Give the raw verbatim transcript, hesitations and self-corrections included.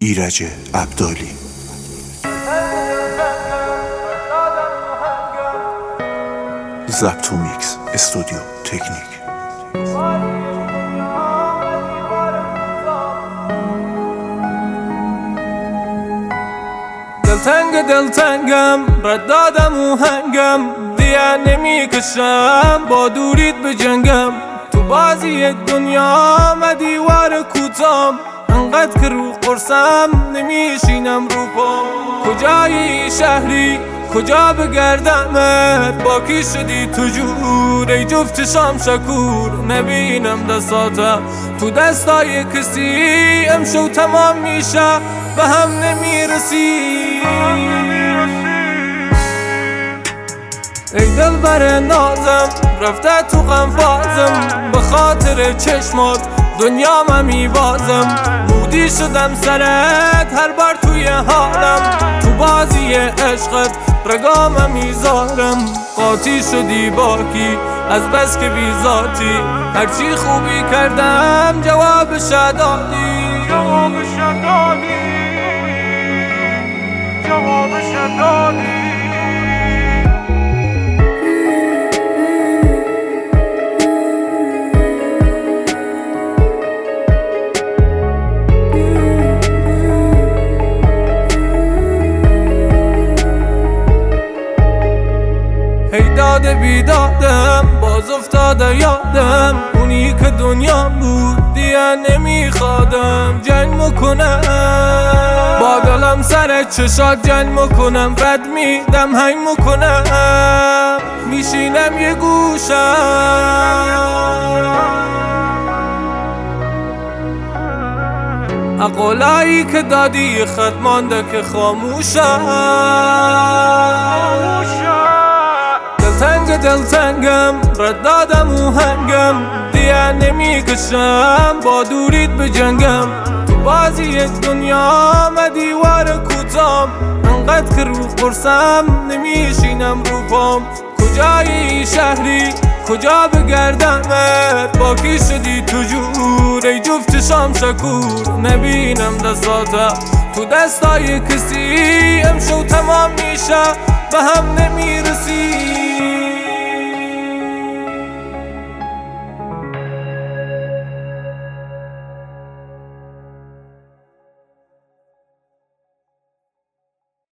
ایرج عبدالی. ضبط و میکس استودیو تکنیک. دلتنگ دلتنگم رد دادم و هنگم دیگه نمیکشم با دورید به جنگم تو بازی دنیا من دیوار کوتام انقدر که رو قرصم نمیشینم رو پام کجایی شهری کجا بگردمت با کی شدی تو جور ای جفت شام شکور نبینم دستاتم تو دستای کسی امشو تمام میشه به هم نمیرسی ای دل بر نازم رفته تو غمفازم به خاطر چشمات دنیا من میبازم مودی شدم سرت هر بار توی حالم تو بازی عشقت رگام میذارم قاطی شدی باکی از بس که بیذاتی هرچی خوبی کردم جوابش دادی جوابش دادی جوابش دادی هی داده بیدادم باز افتاده یادم اونی که دنیا بود دیگه نمیخوادم جنگ میکنم با دلم سر چشات جنگ میکنم رد میدم هنگ میکنم میشینم یه گوشم اقولایی که دادی خط مانده که خاموشم دلتنگ دلتنگم رد دادم و هنگم دیگه نمیکشم با دورید به جنگم تو بازی دنیا من دیوار کوتام انقدر که رو قرصم نمیشینم رو پام کجایی شهری کجا بگردمت با کی شدی تو جور ای جفت شام شکور نبینم دستاتم تو دستای کسی امشو تمام میشه به هم نمیره